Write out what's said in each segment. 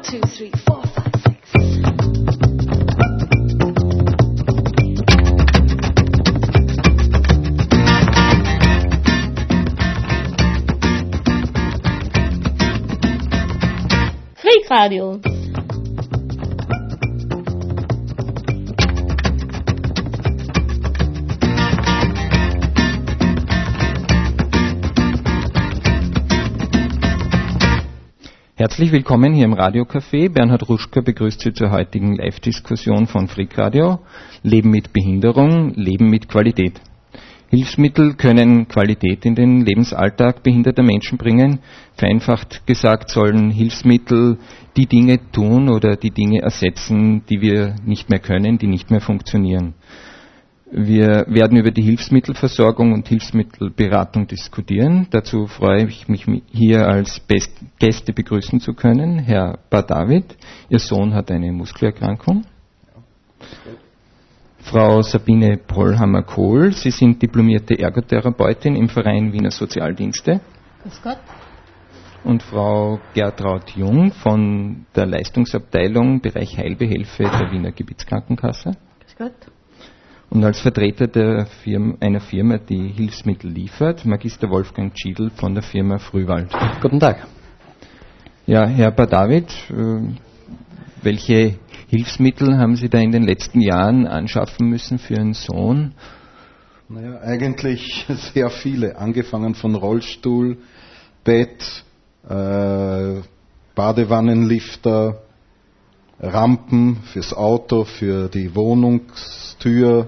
2, 3, 4, 5, 6. Freakradio. Herzlich willkommen hier im Radiocafé. Bernhard Ruschka begrüßt Sie zur heutigen Live-Diskussion von Freakradio. Leben mit Behinderung, Leben mit Qualität. Hilfsmittel können Qualität in den Lebensalltag behinderter Menschen bringen. Vereinfacht gesagt sollen Hilfsmittel die Dinge tun oder die Dinge ersetzen, die wir nicht mehr können, die nicht mehr funktionieren. Wir werden über die Hilfsmittelversorgung und Hilfsmittelberatung diskutieren. Dazu freue ich mich, hier als Gäste begrüßen zu können. Herr Badavid, Ihr Sohn hat eine Muskelerkrankung. Frau Sabine Pollhammer-Kohl, Sie sind diplomierte Ergotherapeutin im Verein Wiener Sozialdienste. Grüß Gott. Und Frau Gertraud Jung von der Leistungsabteilung Bereich Heilbehelfe der Wiener Gebietskrankenkasse. Grüß Gott. Und als Vertreter einer Firma, die Hilfsmittel liefert, Magister Wolfgang Tschiedl von der Firma Frühwald. Guten Tag. Ja, Herr Badavid, welche Hilfsmittel haben Sie da in den letzten Jahren anschaffen müssen für Ihren Sohn? Naja, eigentlich sehr viele, angefangen von Rollstuhl, Bett, Badewannenlifter, Rampen fürs Auto, für die Wohnungstür,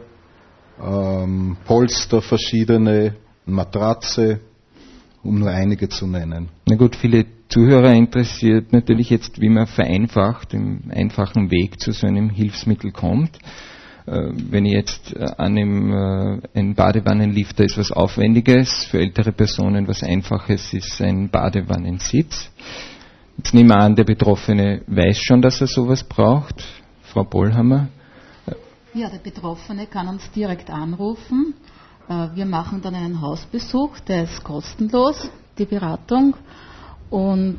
Polster verschiedene, Matratze, um nur einige zu nennen. Na gut, viele Zuhörer interessiert natürlich jetzt, wie man vereinfacht, im einfachen Weg zu so einem Hilfsmittel kommt. Wenn ich jetzt annehme, ein Badewannenlifter ist was Aufwendiges, für ältere Personen was Einfaches ist ein Badewannensitz. Jetzt nehmen wir an, der Betroffene weiß schon, dass er sowas braucht. Frau Pollhammer? Ja, der Betroffene kann uns direkt anrufen. Wir machen dann einen Hausbesuch, der ist kostenlos, die Beratung. Und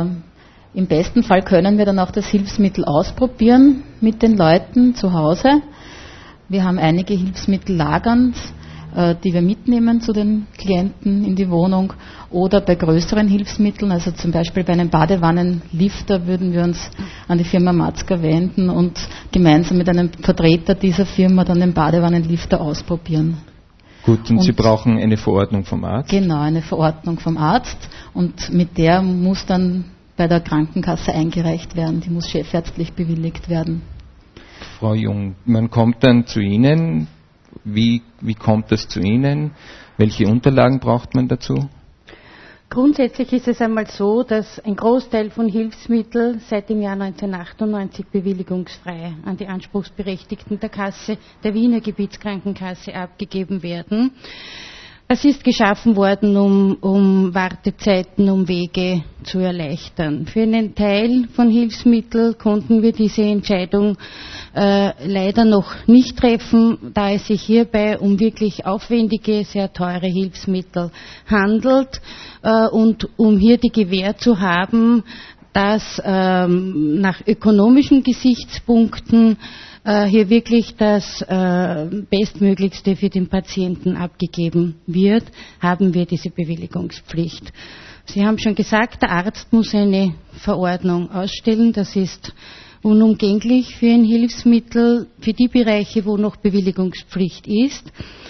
im besten Fall können wir dann auch das Hilfsmittel ausprobieren mit den Leuten zu Hause. Wir haben einige Hilfsmittel lagernd, die wir mitnehmen zu den Klienten in die Wohnung, oder bei größeren Hilfsmitteln, also zum Beispiel bei einem Badewannenlifter, würden wir uns an die Firma Matzka wenden und gemeinsam mit einem Vertreter dieser Firma dann den Badewannenlifter ausprobieren. Gut, und Sie brauchen eine Verordnung vom Arzt? Genau, eine Verordnung vom Arzt, und mit der muss dann bei der Krankenkasse eingereicht werden, die muss chefärztlich bewilligt werden. Frau Jung, man kommt dann zu Ihnen. Wie kommt das zu Ihnen? Welche Unterlagen braucht man dazu? Grundsätzlich ist es einmal so, dass ein Großteil von Hilfsmitteln seit dem Jahr 1998 bewilligungsfrei an die Anspruchsberechtigten der Kasse, der Wiener Gebietskrankenkasse, abgegeben werden. Es ist geschaffen worden, um Wartezeiten, um Wege zu erleichtern. Für einen Teil von Hilfsmitteln konnten wir diese Entscheidung leider noch nicht treffen, da es sich hierbei um wirklich aufwendige, sehr teure Hilfsmittel handelt, und um hier die Gewähr zu haben, dass nach ökonomischen Gesichtspunkten hier wirklich das Bestmöglichste für den Patienten abgegeben wird, haben wir diese Bewilligungspflicht. Sie haben schon gesagt, der Arzt muss eine Verordnung ausstellen. Das ist unumgänglich für ein Hilfsmittel, für die Bereiche, wo noch Bewilligungspflicht ist.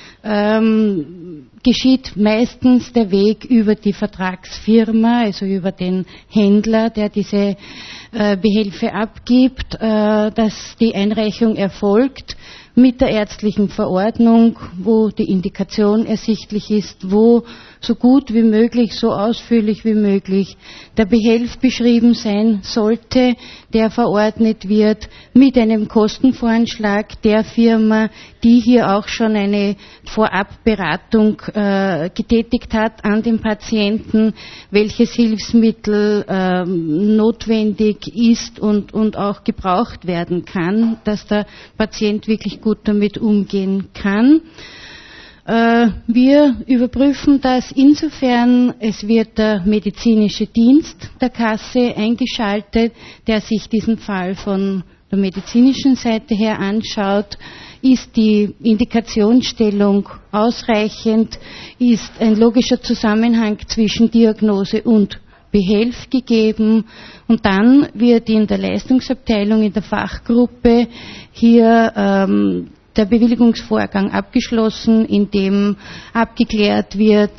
Geschieht meistens der Weg über die Vertragsfirma, also über den Händler, der diese Behelfe abgibt, dass die Einreichung erfolgt mit der ärztlichen Verordnung, wo die Indikation ersichtlich ist, wo so gut wie möglich, so ausführlich wie möglich der Behelf beschrieben sein sollte, der verordnet wird, mit einem Kostenvoranschlag der Firma, die hier auch schon eine Vorabberatung getätigt hat an den Patienten, welches Hilfsmittel notwendig ist und auch gebraucht werden kann, dass der Patient wirklich gut damit umgehen kann. Wir überprüfen das insofern, es wird der medizinische Dienst der Kasse eingeschaltet, der sich diesen Fall von der medizinischen Seite her anschaut. Ist die Indikationsstellung ausreichend? Ist ein logischer Zusammenhang zwischen Diagnose und Behelf gegeben? Und dann wird in der Leistungsabteilung, in der Fachgruppe hier der Bewilligungsvorgang abgeschlossen, in dem abgeklärt wird,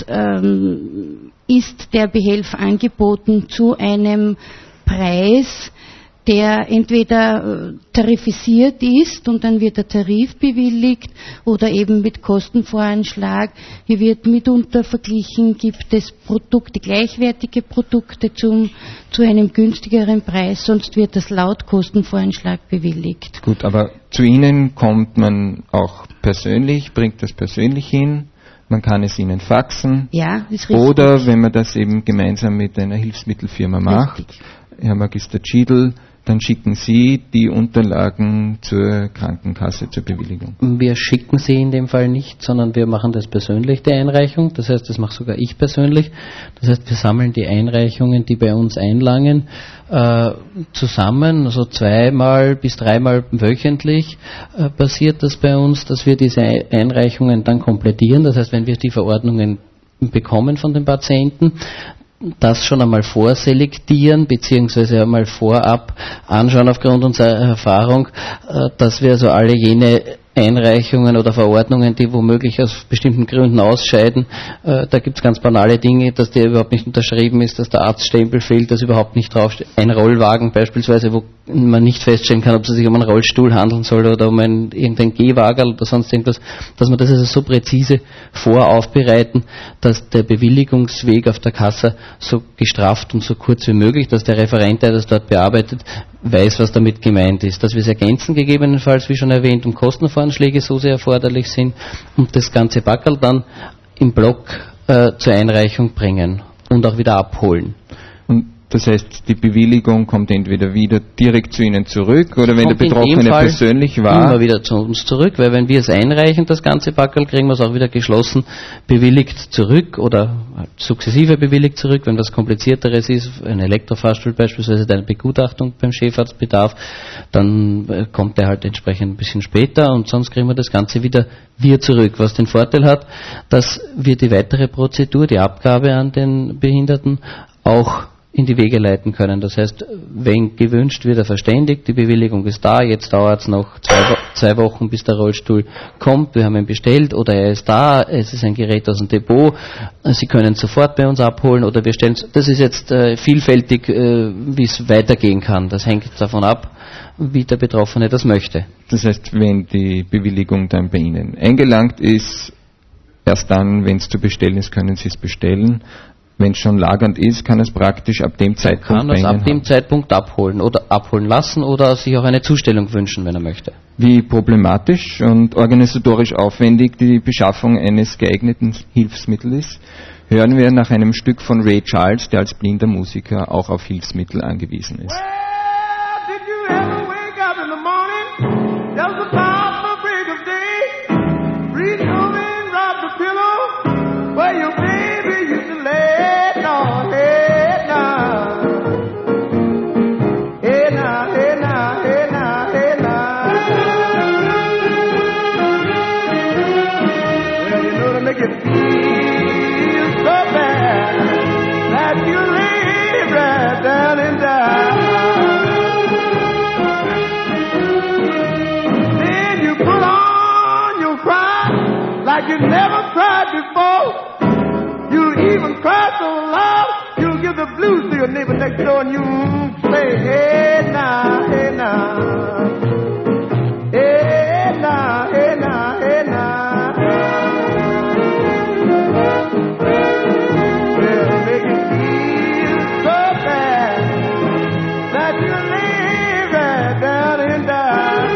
ist der Behelf angeboten zu einem Preis, der entweder tarifisiert ist und dann wird der Tarif bewilligt oder eben mit Kostenvoranschlag. Hier wird mitunter verglichen, gibt es Produkte, gleichwertige Produkte zu einem günstigeren Preis, sonst wird das laut Kostenvoranschlag bewilligt. Gut, aber zu Ihnen kommt man auch persönlich, bringt das persönlich hin. Man kann es Ihnen faxen. Ja, ist richtig. Oder wenn man das eben gemeinsam mit einer Hilfsmittelfirma macht, richtig. Herr Magister Tschiedl, dann schicken Sie die Unterlagen zur Krankenkasse zur Bewilligung. Wir schicken sie in dem Fall nicht, sondern wir machen das persönlich, die Einreichung. Das heißt, das mache sogar ich persönlich. Das heißt, wir sammeln die Einreichungen, die bei uns einlangen, zusammen, also 2 bis 3 Mal wöchentlich passiert das bei uns, dass wir diese Einreichungen dann komplettieren. Das heißt, wenn wir die Verordnungen bekommen von den Patienten, das schon einmal vorselektieren, beziehungsweise einmal vorab anschauen aufgrund unserer Erfahrung, dass wir also alle jene Einreichungen oder Verordnungen, die womöglich aus bestimmten Gründen ausscheiden, da gibt es ganz banale Dinge, dass der überhaupt nicht unterschrieben ist, dass der Arztstempel fehlt, dass überhaupt nicht draufsteht. Ein Rollwagen beispielsweise, wo man nicht feststellen kann, ob es sich um einen Rollstuhl handeln soll oder um irgendein Gehwagen oder sonst irgendwas, dass man das also so präzise voraufbereiten, dass der Bewilligungsweg auf der Kasse so gestrafft und so kurz wie möglich, dass der Referent, der das dort bearbeitet, weiß, was damit gemeint ist. Dass wir es ergänzen gegebenenfalls, wie schon erwähnt, um Kostenvoranschläge so sehr erforderlich sind und das ganze Packerl dann im Block zur Einreichung bringen und auch wieder abholen. Und das heißt, die Bewilligung kommt entweder wieder direkt zu Ihnen zurück oder wenn der Betroffene persönlich war. Immer wieder zu uns zurück, weil wenn wir es einreichen, das ganze Packerl, kriegen wir es auch wieder geschlossen bewilligt zurück oder sukzessive bewilligt zurück. Wenn was Komplizierteres ist, ein Elektrofahrstuhl beispielsweise, der eine Begutachtung beim Chefarzt bedarf, dann kommt der halt entsprechend ein bisschen später und sonst kriegen wir das Ganze wieder zurück. Was den Vorteil hat, dass wir die weitere Prozedur, die Abgabe an den Behinderten auch in die Wege leiten können. Das heißt, wenn gewünscht, wird er verständigt, die Bewilligung ist da, jetzt dauert es noch 2 Wochen, bis der Rollstuhl kommt, wir haben ihn bestellt oder er ist da, es ist ein Gerät aus dem Depot, Sie können es sofort bei uns abholen oder wir stellen es, das ist jetzt vielfältig, wie es weitergehen kann. Das hängt davon ab, wie der Betroffene das möchte. Das heißt, wenn die Bewilligung dann bei Ihnen eingelangt ist, erst dann, wenn es zu bestellen ist, können Sie es bestellen. Wenn es schon lagernd ist, kann es praktisch ab dem Zeitpunkt kann es ab dem Zeitpunkt abholen oder abholen lassen oder sich auch eine Zustellung wünschen, wenn er möchte. Wie problematisch und organisatorisch aufwendig die Beschaffung eines geeigneten Hilfsmittels ist, hören wir nach einem Stück von Ray Charles, der als blinder Musiker auch auf Hilfsmittel angewiesen ist. You never cried before. You even cried so loud, you'll give the blues to your neighbor next door and you say, hey now, hey now. Hey now, hey now, hey now. Well, make it feel so bad that you lay right down and die.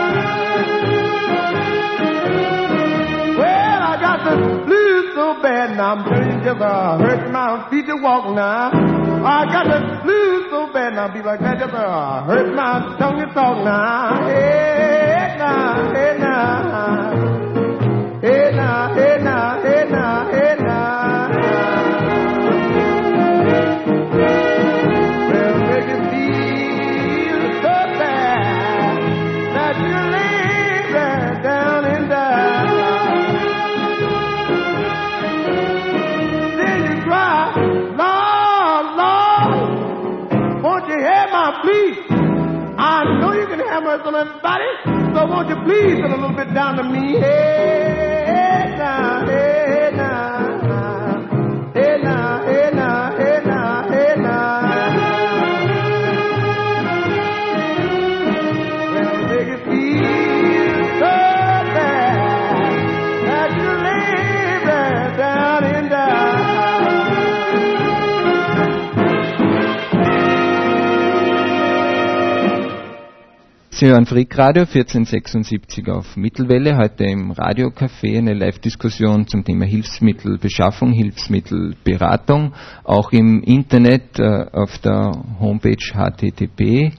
Blues so bad now, I'm turning just hurt my feet to walk now. I got the blues so bad now, be like that just hurt my tongue to talk now. Hey now, hey now, hey now, hey now. now, please. I know you can have mercy on everybody, so won't you please send a little bit down to me? Hey, now, hey, now, hey, now, hey, now, hey, now, hey, now. Well, make it feel so bad that you lay there down and down. Sie hören Freakradio 1476 auf Mittelwelle, heute im Radiocafé eine Live-Diskussion zum Thema Hilfsmittelbeschaffung, Hilfsmittelberatung, auch im Internet auf der Homepage http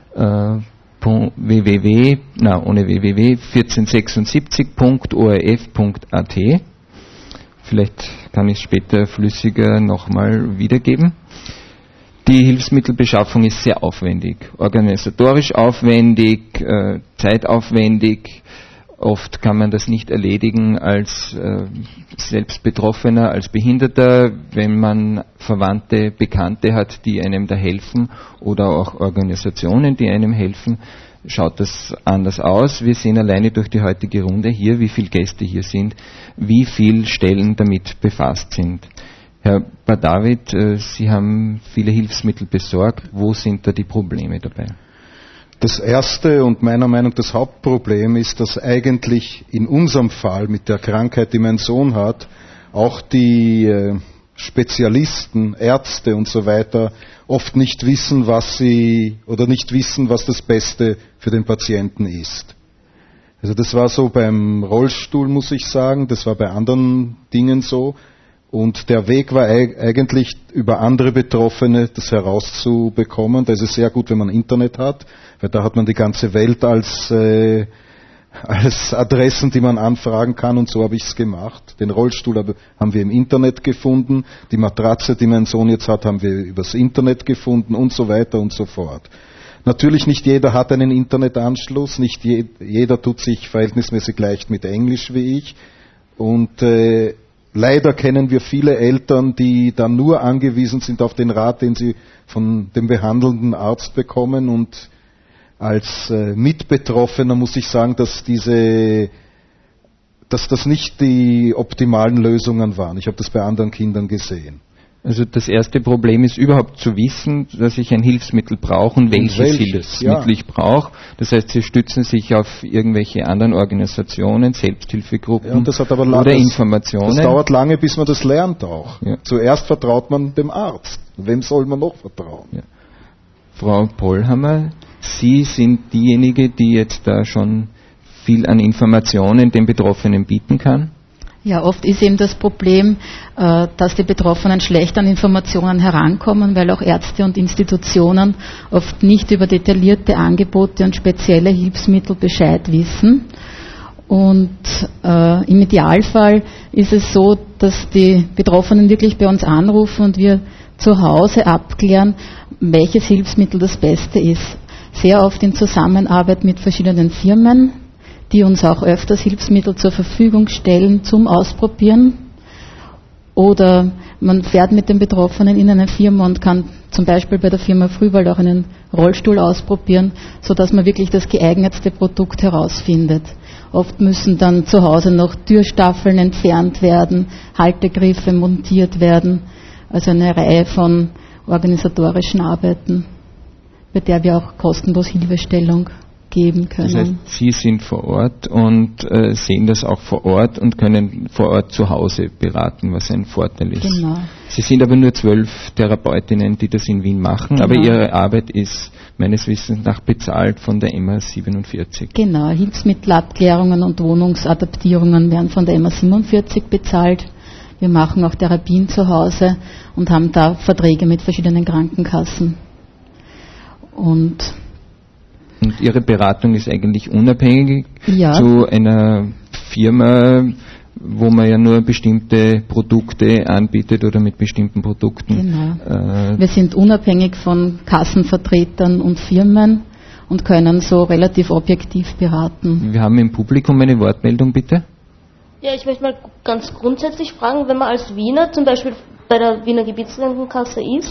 www.1476.orf.at. Vielleicht kann ich es später flüssiger nochmal wiedergeben. Die Hilfsmittelbeschaffung ist sehr aufwendig, organisatorisch aufwendig, zeitaufwendig. Oft kann man das nicht erledigen als selbst Betroffener, als Behinderter, wenn man Verwandte, Bekannte hat, die einem da helfen oder auch Organisationen, die einem helfen, schaut das anders aus. Wir sehen alleine durch die heutige Runde hier, wie viele Gäste hier sind, wie viele Stellen damit befasst sind. Herr Badavid, Sie haben viele Hilfsmittel besorgt. Wo sind da die Probleme dabei? Das erste und meiner Meinung nach das Hauptproblem ist, dass eigentlich in unserem Fall mit der Krankheit, die mein Sohn hat, auch die Spezialisten, Ärzte und so weiter oft nicht wissen, was das Beste für den Patienten ist. Also das war so beim Rollstuhl, muss ich sagen, das war bei anderen Dingen so. Und der Weg war eigentlich über andere Betroffene, das herauszubekommen. Da ist es sehr gut, wenn man Internet hat, weil da hat man die ganze Welt als Adressen, die man anfragen kann, und so habe ich es gemacht. Den Rollstuhl haben wir im Internet gefunden, die Matratze, die mein Sohn jetzt hat, haben wir übers Internet gefunden und so weiter und so fort. Natürlich nicht jeder hat einen Internetanschluss, nicht jeder tut sich verhältnismäßig leicht mit Englisch wie ich, und leider kennen wir viele Eltern, die dann nur angewiesen sind auf den Rat, den sie von dem behandelnden Arzt bekommen, und als Mitbetroffener muss ich sagen, dass das nicht die optimalen Lösungen waren. Ich habe das bei anderen Kindern gesehen. Also das erste Problem ist überhaupt zu wissen, dass ich ein Hilfsmittel brauche und welches Hilfsmittel ich brauche. Das heißt, Sie stützen sich auf irgendwelche anderen Organisationen, Selbsthilfegruppen, und das hat aber oder Informationen. Das dauert lange, bis man das lernt auch. Ja. Zuerst vertraut man dem Arzt. Wem soll man noch vertrauen? Ja. Frau Pollhammer, Sie sind diejenige, die jetzt da schon viel an Informationen den Betroffenen bieten kann? Ja, oft ist eben das Problem, dass die Betroffenen schlecht an Informationen herankommen, weil auch Ärzte und Institutionen oft nicht über detaillierte Angebote und spezielle Hilfsmittel Bescheid wissen. Und im Idealfall ist es so, dass die Betroffenen wirklich bei uns anrufen und wir zu Hause abklären, welches Hilfsmittel das Beste ist. Sehr oft in Zusammenarbeit mit verschiedenen Firmen, die uns auch öfters Hilfsmittel zur Verfügung stellen zum Ausprobieren. Oder man fährt mit den Betroffenen in eine Firma und kann zum Beispiel bei der Firma Frühwald auch einen Rollstuhl ausprobieren, sodass man wirklich das geeignetste Produkt herausfindet. Oft müssen dann zu Hause noch Türstaffeln entfernt werden, Haltegriffe montiert werden, also eine Reihe von organisatorischen Arbeiten, bei der wir auch kostenlos Hilfestellung geben können. Das heißt, Sie sind vor Ort und sehen das auch vor Ort und können vor Ort zu Hause beraten, was ein Vorteil ist. Genau. Sie sind aber nur 12 Therapeutinnen, die das in Wien machen, genau. Aber Ihre Arbeit ist meines Wissens nach bezahlt von der MA 47. Genau, Hilfsmittelabklärungen und Wohnungsadaptierungen werden von der MA 47 bezahlt. Wir machen auch Therapien zu Hause und haben da Verträge mit verschiedenen Krankenkassen. Und Ihre Beratung ist eigentlich unabhängig zu einer Firma, wo man ja nur bestimmte Produkte anbietet oder mit bestimmten Produkten. Genau. Wir sind unabhängig von Kassenvertretern und Firmen und können so relativ objektiv beraten. Wir haben im Publikum eine Wortmeldung, bitte. Ja, ich möchte mal ganz grundsätzlich fragen, wenn man als Wiener zum Beispiel bei der Wiener Gebietskrankenkasse ist,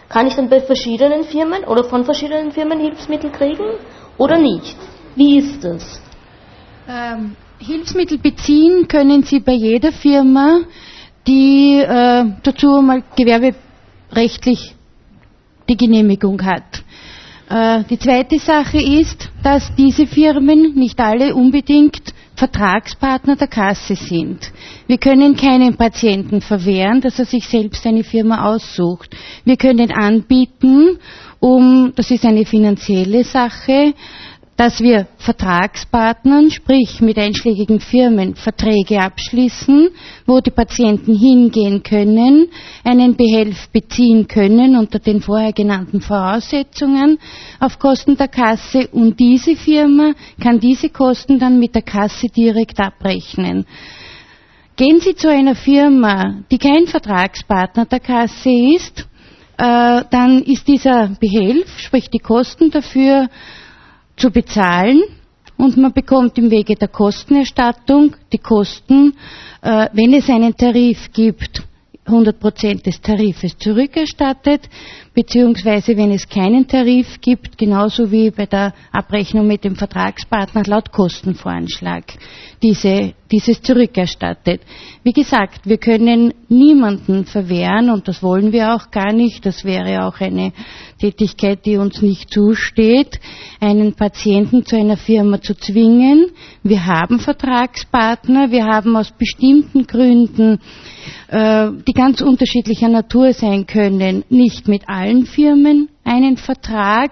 kann ich dann bei verschiedenen Firmen oder von verschiedenen Firmen Hilfsmittel kriegen oder nicht? Wie ist das? Hilfsmittel beziehen können Sie bei jeder Firma, die dazu mal gewerberechtlich die Genehmigung hat. Die zweite Sache ist, dass diese Firmen nicht alle unbedingt Vertragspartner der Kasse sind. Wir können keinen Patienten verwehren, dass er sich selbst eine Firma aussucht. Wir können anbieten, das ist eine finanzielle Sache, dass wir Vertragspartnern, sprich mit einschlägigen Firmen, Verträge abschließen, wo die Patienten hingehen können, einen Behelf beziehen können unter den vorher genannten Voraussetzungen auf Kosten der Kasse, und diese Firma kann diese Kosten dann mit der Kasse direkt abrechnen. Gehen Sie zu einer Firma, die kein Vertragspartner der Kasse ist, dann ist dieser Behelf, sprich die Kosten dafür, zu bezahlen, und man bekommt im Wege der Kostenerstattung die Kosten, wenn es einen Tarif gibt, 100% des Tarifes zurückerstattet, beziehungsweise wenn es keinen Tarif gibt, genauso wie bei der Abrechnung mit dem Vertragspartner laut Kostenvoranschlag, dieses zurückerstattet. Wie gesagt, wir können niemanden verwehren, und das wollen wir auch gar nicht, das wäre auch eine Tätigkeit, die uns nicht zusteht, einen Patienten zu einer Firma zu zwingen. Wir haben Vertragspartner, wir haben aus bestimmten Gründen, die ganz unterschiedlicher Natur sein können, nicht mit allen Firmen einen Vertrag,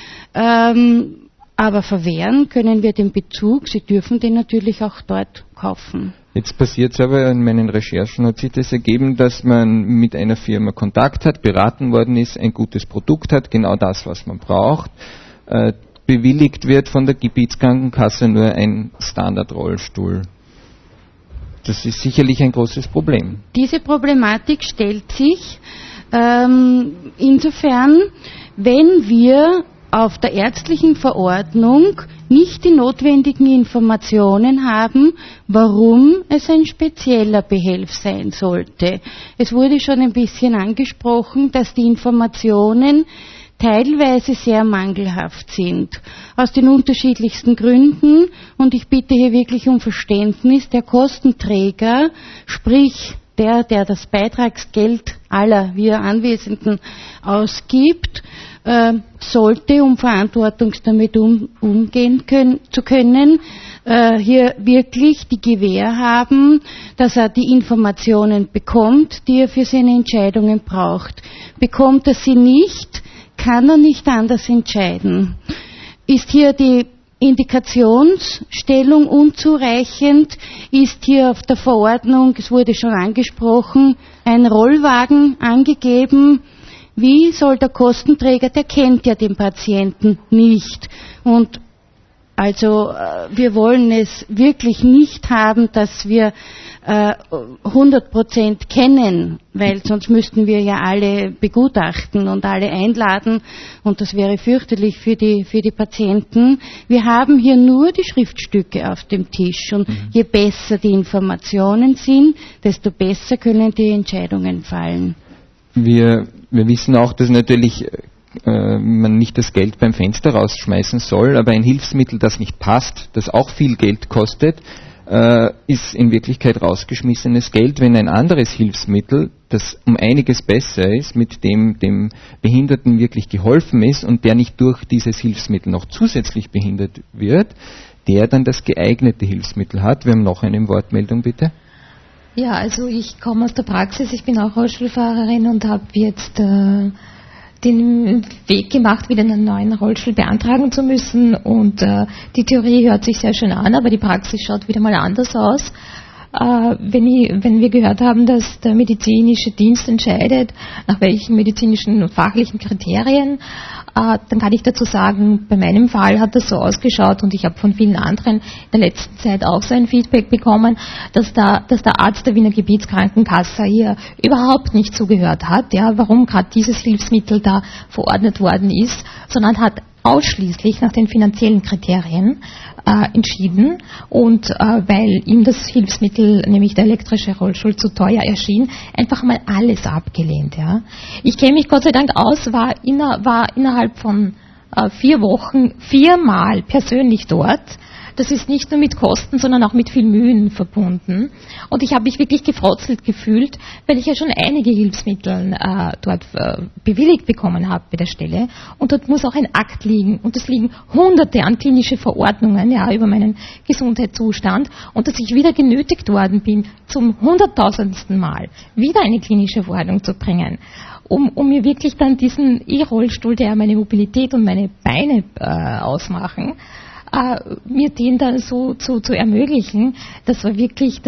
aber verwehren können wir den Bezug. Sie dürfen den natürlich auch dort kaufen. Jetzt passiert es aber, in meinen Recherchen hat sich das ergeben, dass man mit einer Firma Kontakt hat, beraten worden ist, ein gutes Produkt hat, genau das, was man braucht, bewilligt wird von der Gebietskrankenkasse nur ein Standardrollstuhl. Das ist sicherlich ein großes Problem. Diese Problematik stellt sich insofern, wenn wir auf der ärztlichen Verordnung nicht die notwendigen Informationen haben, warum es ein spezieller Behelf sein sollte. Es wurde schon ein bisschen angesprochen, dass die Informationen teilweise sehr mangelhaft sind. Aus den unterschiedlichsten Gründen, und ich bitte hier wirklich um Verständnis, der Kostenträger, sprich der das Beitragsgeld aller wir Anwesenden ausgibt, sollte, um verantwortungsvoll damit umgehen zu können, hier wirklich die Gewähr haben, dass er die Informationen bekommt, die er für seine Entscheidungen braucht. Bekommt er sie nicht, kann er nicht anders entscheiden. Ist hier die Indikationsstellung unzureichend, ist hier auf der Verordnung, es wurde schon angesprochen, ein Rollwagen angegeben. Wie soll der Kostenträger, der kennt ja den Patienten nicht. Und also wir wollen es wirklich nicht haben, dass wir 100% kennen, weil sonst müssten wir ja alle begutachten und alle einladen, und das wäre fürchterlich für die Patienten. Wir haben hier nur die Schriftstücke auf dem Tisch, und je besser die Informationen sind, desto besser können die Entscheidungen fallen. Wir wissen auch, dass natürlich man nicht das Geld beim Fenster rausschmeißen soll, aber ein Hilfsmittel, das nicht passt, das auch viel Geld kostet, ist in Wirklichkeit rausgeschmissenes Geld, wenn ein anderes Hilfsmittel, das um einiges besser ist, mit dem Behinderten wirklich geholfen ist und der nicht durch dieses Hilfsmittel noch zusätzlich behindert wird, der dann das geeignete Hilfsmittel hat. Wir haben noch eine Wortmeldung, bitte. Ja, also ich komme aus der Praxis, ich bin auch Rollstuhlfahrerin und habe jetzt den Weg gemacht, wieder einen neuen Rollstuhl beantragen zu müssen, und die Theorie hört sich sehr schön an, aber die Praxis schaut wieder mal anders aus. Wenn wir gehört haben, dass der medizinische Dienst entscheidet, nach welchen medizinischen fachlichen Kriterien, dann kann ich dazu sagen, bei meinem Fall hat das so ausgeschaut, und ich habe von vielen anderen in der letzten Zeit auch so ein Feedback bekommen, dass der Arzt der Wiener Gebietskrankenkasse hier überhaupt nicht zugehört hat, ja, warum gerade dieses Hilfsmittel da verordnet worden ist, sondern hat ausschließlich nach den finanziellen Kriterien entschieden und weil ihm das Hilfsmittel, nämlich der elektrische Rollstuhl, zu teuer erschien, einfach mal alles abgelehnt. Ja. Ich kenne mich Gott sei Dank aus, war innerhalb von 4 Wochen 4-mal persönlich dort. Das ist nicht nur mit Kosten, sondern auch mit viel Mühen verbunden. Und ich habe mich wirklich gefrotzelt gefühlt, weil ich ja schon einige Hilfsmittel dort bewilligt bekommen habe bei der Stelle. Und dort muss auch ein Akt liegen. Und es liegen Hunderte an klinische Verordnungen über meinen Gesundheitszustand. Und dass ich wieder genötigt worden bin, zum 100.000. Mal wieder eine klinische Verordnung zu bringen. Um mir wirklich dann diesen E-Rollstuhl, der meine Mobilität und meine Beine ausmachen, mir den dann so zu ermöglichen, das war wirklich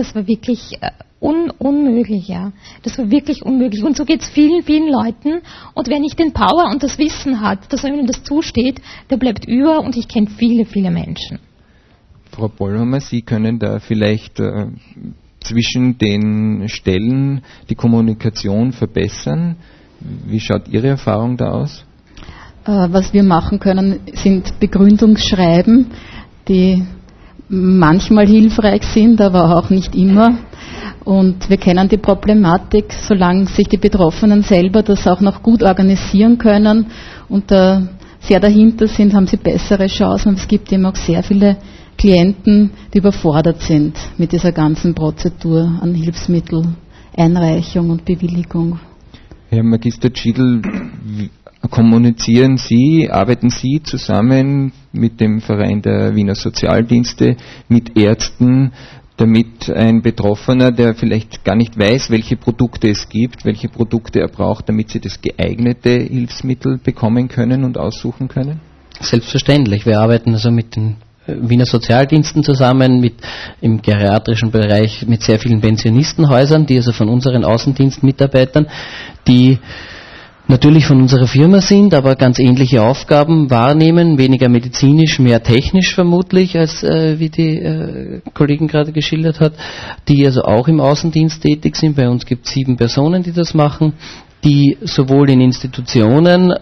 unmöglich, ja. Das war wirklich unmöglich. Und so geht es vielen, vielen Leuten. Und wer nicht den Power und das Wissen hat, dass einem das zusteht, der bleibt über. Und ich kenne viele, viele Menschen. Frau Pollhammer, Sie können da vielleicht zwischen den Stellen die Kommunikation verbessern. Wie schaut Ihre Erfahrung da aus? Was wir machen können, sind Begründungsschreiben, die manchmal hilfreich sind, aber auch nicht immer. Und wir kennen die Problematik, solange sich die Betroffenen selber das auch noch gut organisieren können und sehr dahinter sind, haben sie bessere Chancen. Und es gibt eben auch sehr viele Klienten, die überfordert sind mit dieser ganzen Prozedur an Hilfsmitteleinreichung und Bewilligung. Herr Magister Schiedl, kommunizieren Sie, arbeiten Sie zusammen mit dem Verein der Wiener Sozialdienste, mit Ärzten, damit ein Betroffener, der vielleicht gar nicht weiß, welche Produkte es gibt, welche Produkte er braucht, damit sie das geeignete Hilfsmittel bekommen können und aussuchen können? Selbstverständlich. Wir arbeiten also mit den Wiener Sozialdiensten zusammen, im geriatrischen Bereich mit sehr vielen Pensionistenhäusern, die also von unseren Außendienstmitarbeitern, die natürlich von unserer Firma sind, aber ganz ähnliche Aufgaben wahrnehmen, weniger medizinisch, mehr technisch vermutlich, als wie die Kollegin gerade geschildert hat, die also auch im Außendienst tätig sind. Bei uns gibt es 7 Personen, die das machen, die sowohl in Institutionen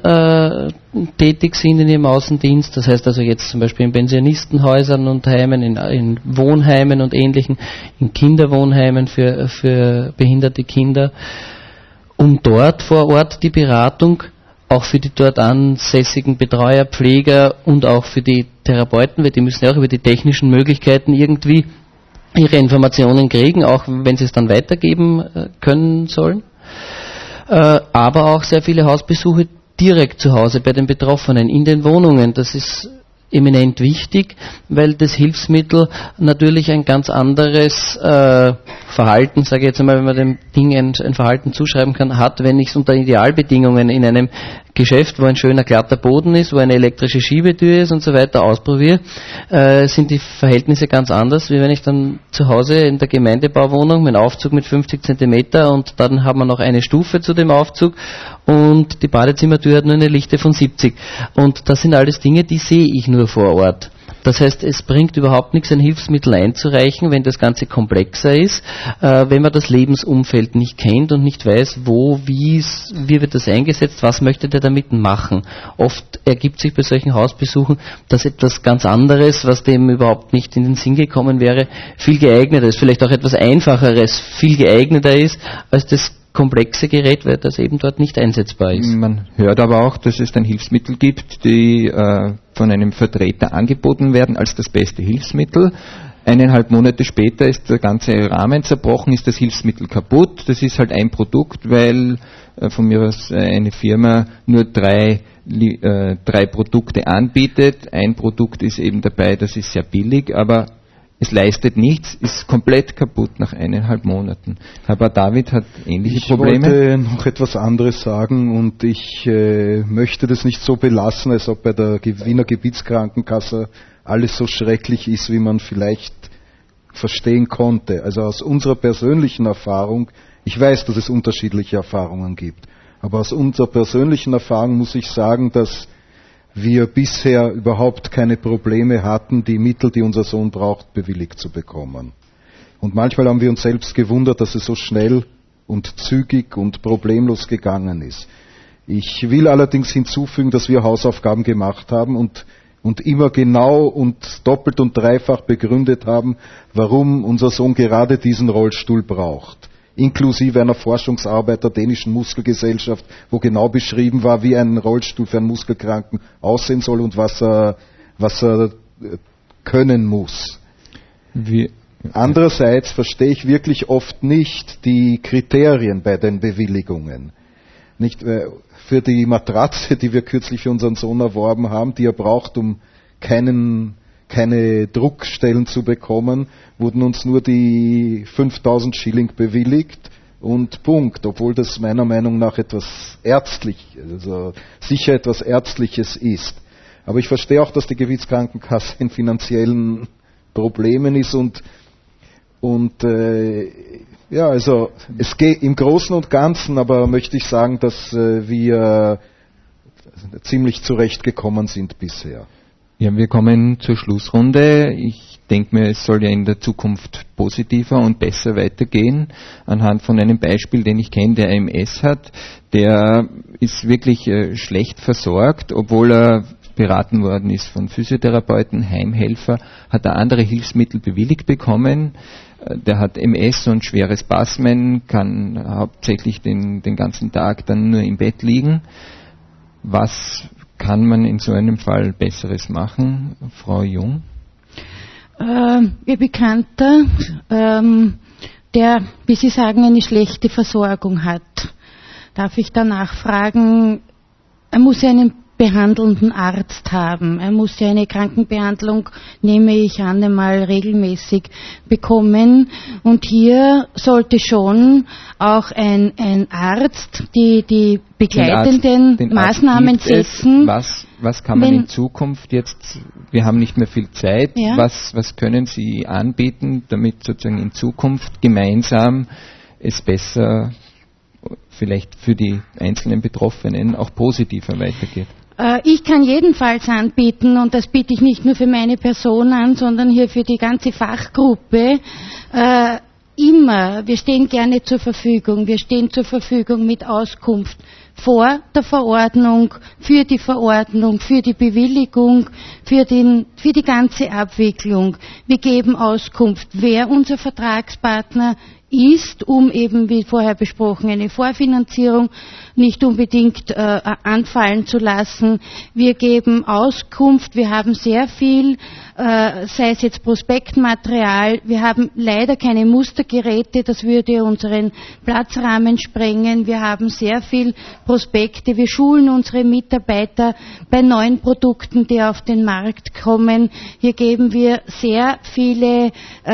tätig sind in ihrem Außendienst, das heißt also jetzt zum Beispiel in Pensionistenhäusern und Heimen, in Wohnheimen und Ähnlichen, in Kinderwohnheimen für behinderte Kinder, um dort vor Ort die Beratung auch für die dort ansässigen Betreuer, Pfleger und auch für die Therapeuten, weil die müssen ja auch über die technischen Möglichkeiten irgendwie ihre Informationen kriegen, auch wenn sie es dann weitergeben können sollen. Aber auch sehr viele Hausbesuche direkt zu Hause bei den Betroffenen in den Wohnungen. Das ist eminent wichtig, weil das Hilfsmittel natürlich ein ganz anderes Verhalten, sage ich jetzt einmal, wenn man dem Ding ein Verhalten zuschreiben kann, hat, wenn ich es unter Idealbedingungen in einem Geschäft, wo ein schöner glatter Boden ist, wo eine elektrische Schiebetür ist und so weiter ausprobiere, sind die Verhältnisse ganz anders, wie wenn ich dann zu Hause in der Gemeindebauwohnung meinen Aufzug mit 50 Zentimeter und dann haben wir noch eine Stufe zu dem Aufzug und die Badezimmertür hat nur eine Lichte von 70. Und das sind alles Dinge, die sehe ich nur vor Ort. Das heißt, es bringt überhaupt nichts, ein Hilfsmittel einzureichen, wenn das Ganze komplexer ist, wenn man das Lebensumfeld nicht kennt und nicht weiß, wie wird das eingesetzt, was möchte der damit machen. Oft ergibt sich bei solchen Hausbesuchen, dass etwas ganz anderes, was dem überhaupt nicht in den Sinn gekommen wäre, viel geeigneter ist, vielleicht auch etwas Einfacheres, viel geeigneter ist, als das komplexe Gerät, weil das eben dort nicht einsetzbar ist. Man hört aber auch, dass es dann Hilfsmittel gibt, die von einem Vertreter angeboten werden als das beste Hilfsmittel. 1,5 Monate später ist der ganze Rahmen zerbrochen, ist das Hilfsmittel kaputt. Das ist halt ein Produkt, weil von mir aus eine Firma nur drei Produkte anbietet. Ein Produkt ist eben dabei, das ist sehr billig, aber es leistet nichts, ist komplett kaputt nach 1,5 Monaten. Herr David hat ähnliche Probleme. Ich wollte noch etwas anderes sagen und ich möchte das nicht so belassen, als ob bei der Wiener Gebietskrankenkasse alles so schrecklich ist, wie man vielleicht verstehen konnte. Also aus unserer persönlichen Erfahrung, ich weiß, dass es unterschiedliche Erfahrungen gibt, aber aus unserer persönlichen Erfahrung muss ich sagen, dass wir bisher überhaupt keine Probleme hatten, die Mittel, die unser Sohn braucht, bewilligt zu bekommen. Und manchmal haben wir uns selbst gewundert, dass es so schnell und zügig und problemlos gegangen ist. Ich will allerdings hinzufügen, dass wir Hausaufgaben gemacht haben und immer genau und doppelt und dreifach begründet haben, warum unser Sohn gerade diesen Rollstuhl braucht. Inklusive einer Forschungsarbeit der dänischen Muskelgesellschaft, wo genau beschrieben war, wie ein Rollstuhl für einen Muskelkranken aussehen soll und was er können muss. Andererseits verstehe ich wirklich oft nicht die Kriterien bei den Bewilligungen. Nicht für die Matratze, die wir kürzlich für unseren Sohn erworben haben, die er braucht, um keine Druckstellen zu bekommen, wurden uns nur die 5.000 Schilling bewilligt und Punkt, obwohl das meiner Meinung nach sicher etwas Ärztliches ist. Aber ich verstehe auch, dass die Gebietskrankenkasse in finanziellen Problemen ist also es geht im Großen und Ganzen, aber möchte ich sagen, dass wir ziemlich zurechtgekommen sind bisher. Ja, wir kommen zur Schlussrunde. Ich denke mir, es soll ja in der Zukunft positiver und besser weitergehen. Anhand von einem Beispiel, den ich kenne, der AMS hat, der ist wirklich schlecht versorgt, obwohl er beraten worden ist von Physiotherapeuten, Heimhelfer, hat er andere Hilfsmittel bewilligt bekommen. Der hat MS und schwere Spasmen, kann hauptsächlich den ganzen Tag dann nur im Bett liegen. Was kann man in so einem Fall Besseres machen, Frau Jung? Ihr Bekannter, der, wie Sie sagen, eine schlechte Versorgung hat, darf ich da nachfragen, er muss ja einen behandelnden Arzt haben. Er muss ja eine Krankenbehandlung, nehme ich an, einmal regelmäßig bekommen. Und hier sollte schon auch ein Arzt die begleitenden Maßnahmen setzen. Was kann man in Zukunft jetzt, wir haben nicht mehr viel Zeit, ja. Was können Sie anbieten, damit sozusagen in Zukunft gemeinsam es besser vielleicht für die einzelnen Betroffenen auch positiver weitergeht? Ich kann jedenfalls anbieten, und das biete ich nicht nur für meine Person an, sondern hier für die ganze Fachgruppe, wir stehen gerne zur Verfügung. Wir stehen zur Verfügung mit Auskunft vor der Verordnung, für die Bewilligung, für die ganze Abwicklung. Wir geben Auskunft, wer unser Vertragspartner ist, um eben, wie vorher besprochen, eine Vorfinanzierung nicht unbedingt anfallen zu lassen. Wir geben Auskunft, wir haben sehr viel, sei es jetzt Prospektmaterial, wir haben leider keine Mustergeräte, das würde unseren Platzrahmen sprengen. Wir haben sehr viel Prospekte, wir schulen unsere Mitarbeiter bei neuen Produkten, die auf den Markt kommen. Hier geben wir sehr viele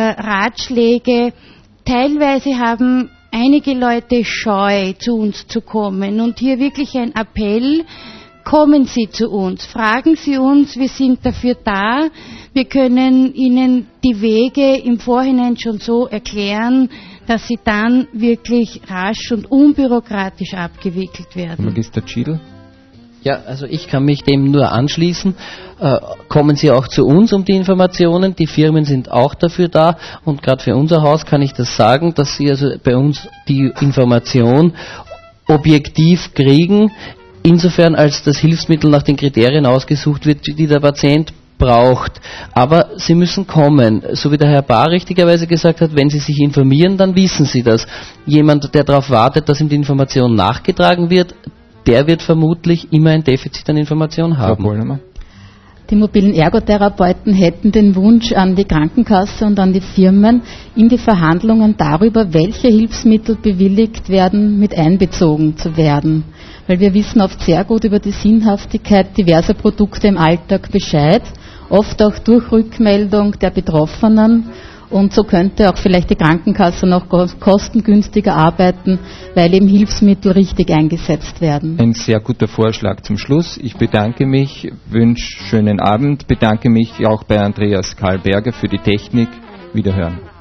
Ratschläge. Teilweise haben einige Leute Scheu, zu uns zu kommen. Und hier wirklich ein Appell, kommen Sie zu uns, fragen Sie uns, wir sind dafür da. Wir können Ihnen die Wege im Vorhinein schon so erklären, dass sie dann wirklich rasch und unbürokratisch abgewickelt werden. Magister Schiedl? Ja, also ich kann mich dem nur anschließen. Kommen Sie auch zu uns um die Informationen. Die Firmen sind auch dafür da. Und gerade für unser Haus kann ich das sagen, dass Sie also bei uns die Information objektiv kriegen, insofern als das Hilfsmittel nach den Kriterien ausgesucht wird, die der Patient braucht. Aber Sie müssen kommen. So wie der Herr Bahr richtigerweise gesagt hat, wenn Sie sich informieren, dann wissen Sie das. Jemand, der darauf wartet, dass ihm die Information nachgetragen wird, der wird vermutlich immer ein Defizit an Information haben. Die mobilen Ergotherapeuten hätten den Wunsch an die Krankenkasse und an die Firmen, in die Verhandlungen darüber, welche Hilfsmittel bewilligt werden, mit einbezogen zu werden. Weil wir wissen oft sehr gut über die Sinnhaftigkeit diverser Produkte im Alltag Bescheid, oft auch durch Rückmeldung der Betroffenen. Und so könnte auch vielleicht die Krankenkasse noch kostengünstiger arbeiten, weil eben Hilfsmittel richtig eingesetzt werden. Ein sehr guter Vorschlag zum Schluss. Ich bedanke mich, wünsche schönen Abend, bedanke mich auch bei Andreas Karl Berger für die Technik. Wiederhören.